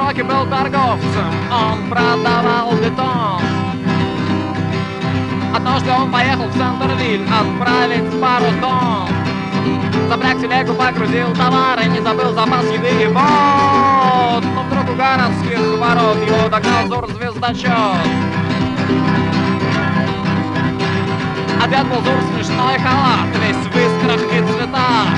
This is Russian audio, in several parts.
Крохи был торговцем, он продавал бетон. Однажды он поехал в Центр-Виль отправить пару тонн. Запряг телегу, погрузил товары, не забыл запас еды и вод. Но вдруг у городских ворот его догнал Зур-звездочет. Опять был Зур смешной халат, весь в искрах и цветах.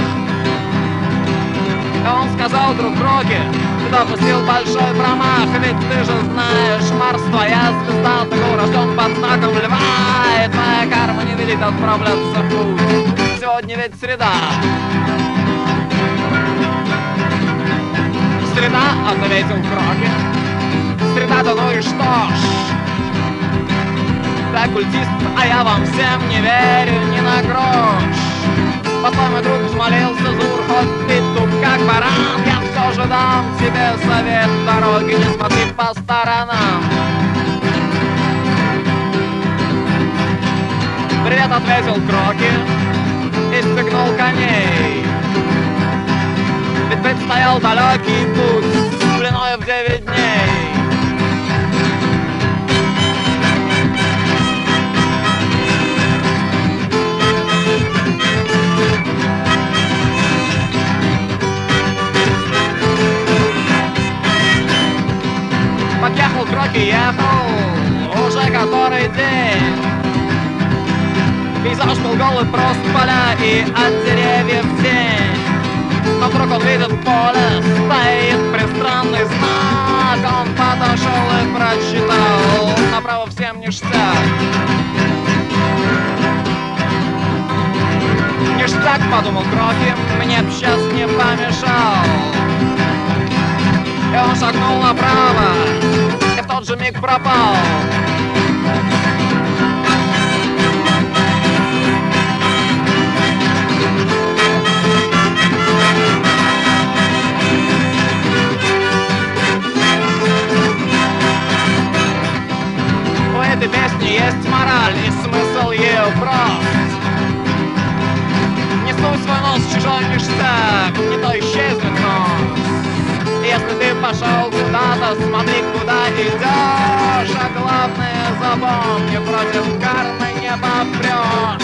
И он сказал друг Крохи: ты допустил большой промах, ведь ты же знаешь, Марс твоя звезда, ты был рожден под знаком льва, и твоя карма не велит отправляться в путь. Сегодня ведь среда. Среда, ответил Крохи. Среда-то ну и что ж. Ты оккультист, а я вам всем не верю ни на грош. Постой, мой друг, взмолился Зур, хоть ты туп как баран, я все же дам тебе совет дороги, не смотри по сторонам. Привет, ответил Крохи и стегнул коней. Ведь предстоял далекий путь длиною в 9 дней. Подъехал Крохи, ехал уже который день. Пейзаж был голый, просто поля и от деревьев тень. Но вдруг он видит поле, стоит пристранный знак. Он подошел и прочитал: направо всем ништяк. Ништяк, подумал Крохи, мне б сейчас не помешал. И он шагнул направо, и в тот же миг пропал. У этой песни есть мораль, и смысл ее прост. Не суй свой нос в чужой ништяк, не то исчезнет нос. Если ты пошел куда-то, смотри, куда идешь. А главное, запомни, против кармы не попрешь.